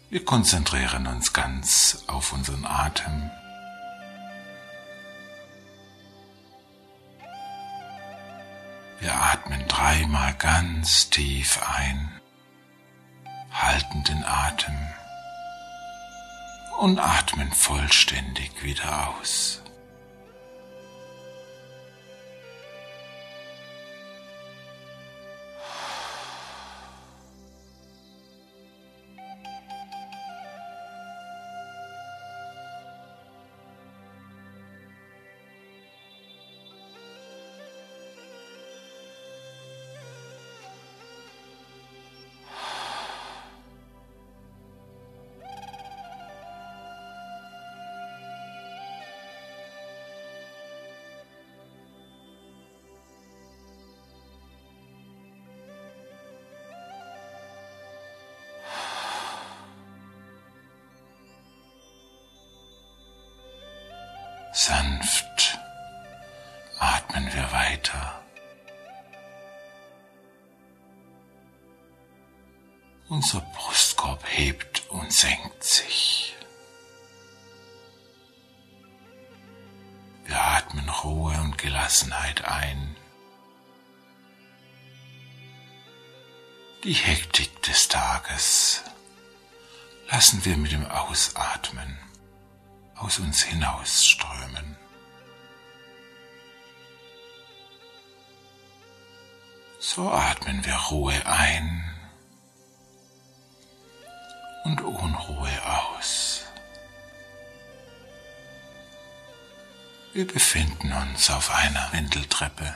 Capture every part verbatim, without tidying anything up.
Wir konzentrieren uns ganz auf unseren Atem. Wir atmen dreimal ganz tief ein, halten den Atem und atmen vollständig wieder aus. Sanft atmen wir weiter. Unser Brustkorb hebt und senkt sich. Wir atmen Ruhe und Gelassenheit ein. Die Hektik des Tages lassen wir mit dem Ausatmen aus uns hinausströmen. So atmen wir Ruhe ein und Unruhe aus. Wir befinden uns auf einer Wendeltreppe.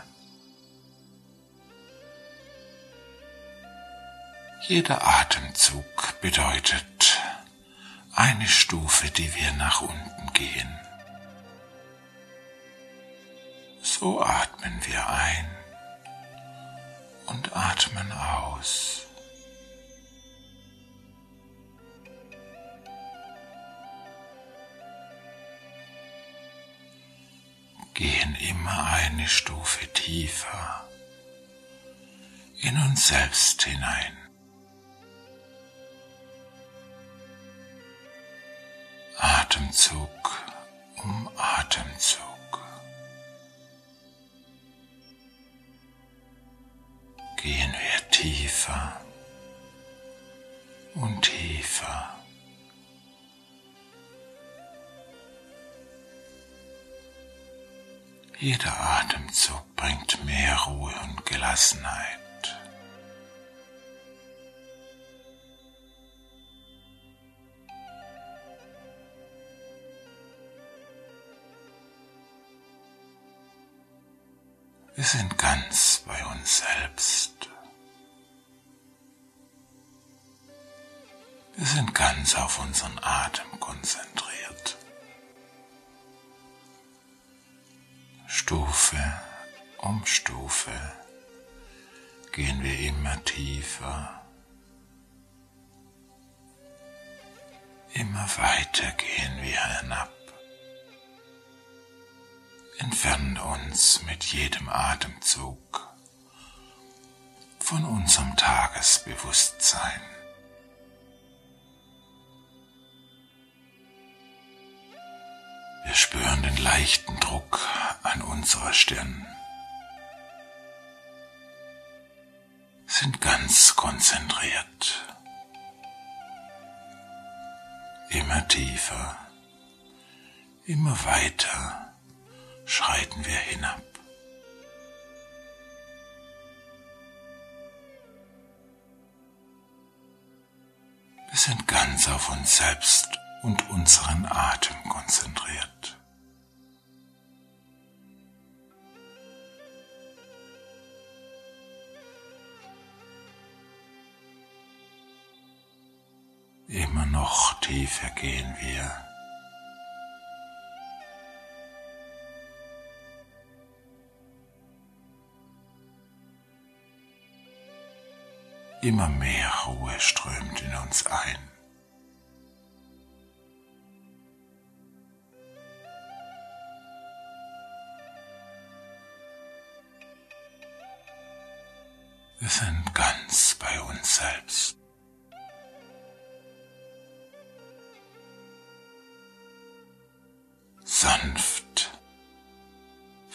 Jeder Atemzug bedeutet eine Stufe, die wir nach unten gehen. So atmen wir ein und atmen aus. Gehen immer eine Stufe tiefer in uns selbst hinein. Atemzug um Atemzug. Gehen wir tiefer und tiefer. Jeder Atemzug bringt mehr Ruhe und Gelassenheit. Wir sind ganz bei uns selbst. Wir sind ganz auf unseren Atem konzentriert. Stufe um Stufe gehen wir immer tiefer. Immer weiter gehen wir hinab. Entfernen uns mit jedem Atemzug von unserem Tagesbewusstsein. Wir spüren den leichten Druck an unserer Stirn, sind ganz konzentriert, immer tiefer, immer weiter schreiten wir hinab. Wir sind ganz auf uns selbst und unseren Atem konzentriert. Immer noch tiefer gehen wir. Immer mehr Ruhe strömt in uns ein. Wir sind ganz bei uns selbst.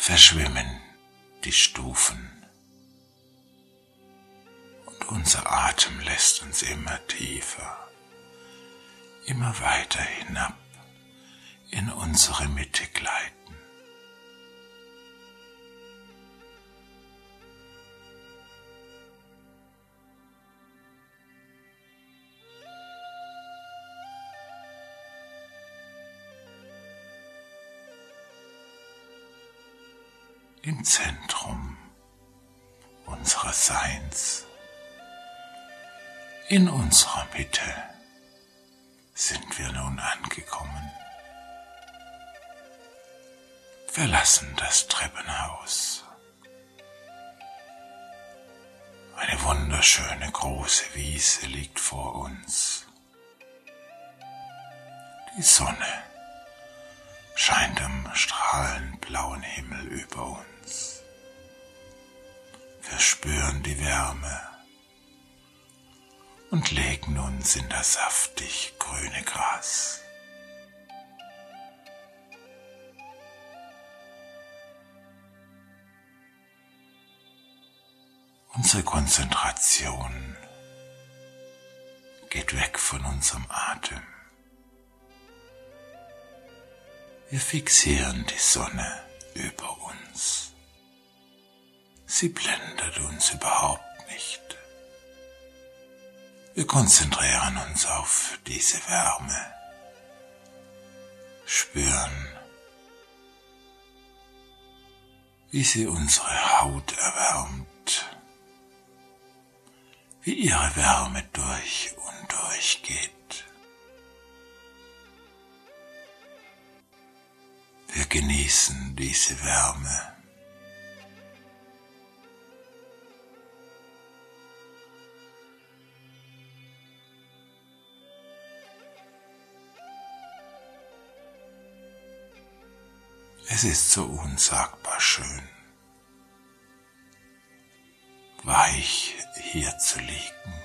verschwimmen die Stufen und unser Atem lässt uns immer tiefer, immer weiter hinab in unsere Mitte gleiten. Im Zentrum unseres Seins, in unserer Mitte, sind wir nun angekommen. Verlassen das Treppenhaus. Eine wunderschöne große Wiese liegt vor uns. Die Sonne scheint am strahlend blauen Himmel über uns. Wir spüren die Wärme und legen uns in das saftig grüne Gras. Unsere Konzentration geht weg von unserem Atem. Wir fixieren die Sonne über uns. Sie blendet uns überhaupt nicht. Wir konzentrieren uns auf diese Wärme, spüren, wie sie unsere Haut erwärmt, wie ihre Wärme durch und durch geht. Wir genießen diese Wärme. Es ist so unsagbar schön, weich hier zu liegen,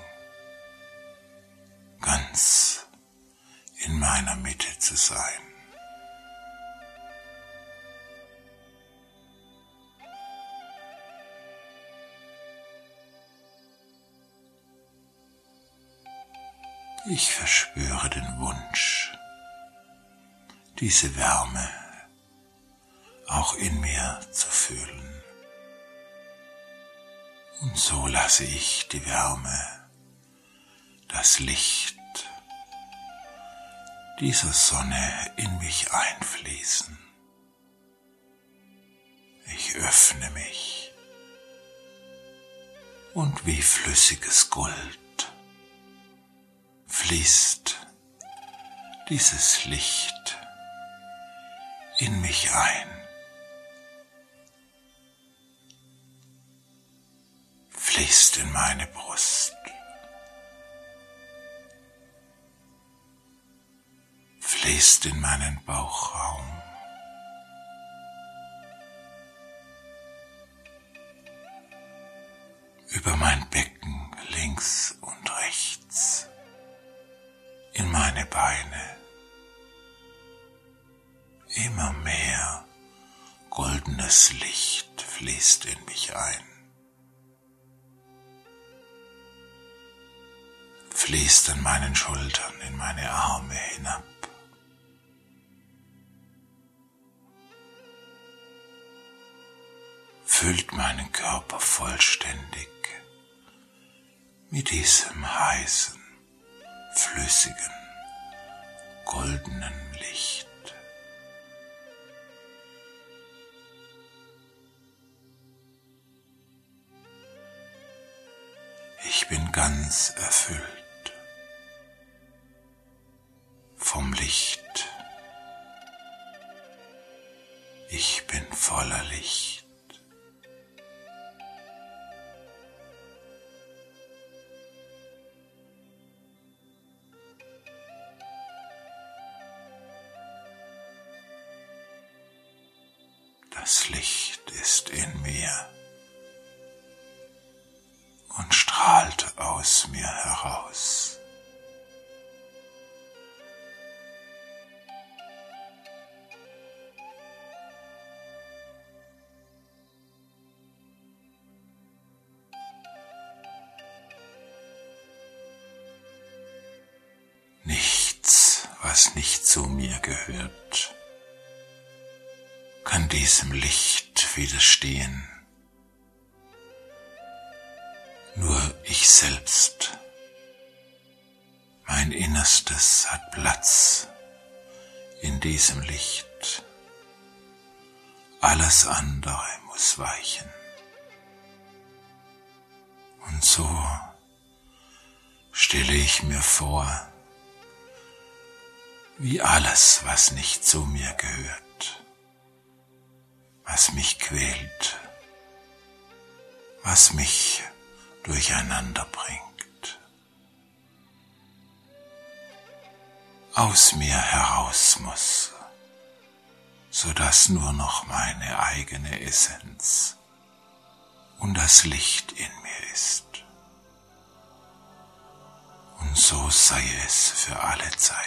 ganz in meiner Mitte zu sein. Ich verspüre den Wunsch, diese Wärme auch in mir zu fühlen. Und so lasse ich die Wärme, das Licht dieser Sonne in mich einfließen. Ich öffne mich und wie flüssiges Gold fließt dieses Licht in mich ein, fließt in meine Brust, fließt in meinen Bauchraum, über mein Becken links und rechts, in meine Beine. Immer mehr goldenes Licht fließt in mich ein, fließt an meinen Schultern in meine Arme hinab. Füllt meinen Körper vollständig mit diesem heißen, flüssigen, goldenen Licht. Ich bin ganz erfüllt vom Licht. Ich bin voller Licht. Das Licht ist in mir und strahlt aus mir heraus. zu mir gehört, kann diesem Licht widerstehen. Nur ich selbst, mein Innerstes hat Platz in diesem Licht. Alles andere muss weichen. Und so stelle ich mir vor, wie alles, was nicht zu mir gehört, was mich quält, was mich durcheinander bringt, aus mir heraus muss, so dass nur noch meine eigene Essenz und das Licht in mir ist. Und so sei es für alle Zeit.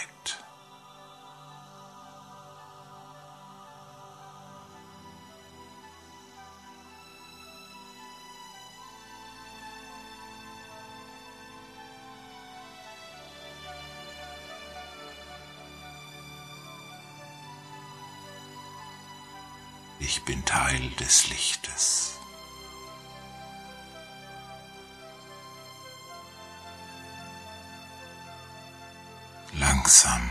Ich bin Teil des Lichtes. Langsam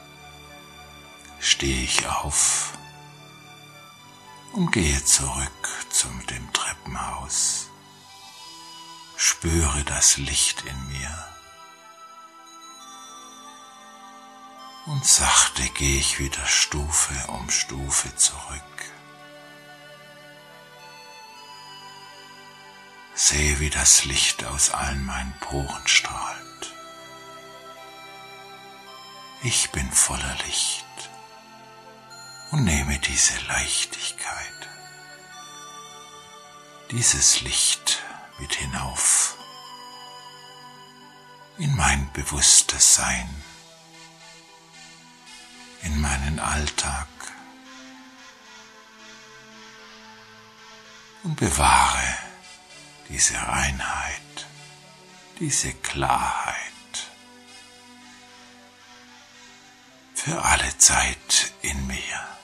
stehe ich auf und gehe zurück zu dem Treppenhaus, spüre das Licht in mir und sachte gehe ich wieder Stufe um Stufe zurück. Sehe, wie das Licht aus allen meinen Poren strahlt. Ich bin voller Licht und nehme diese Leichtigkeit, dieses Licht mit hinauf in mein bewusstes Sein, in meinen Alltag und bewahre diese Reinheit, diese Klarheit für alle Zeit in mir.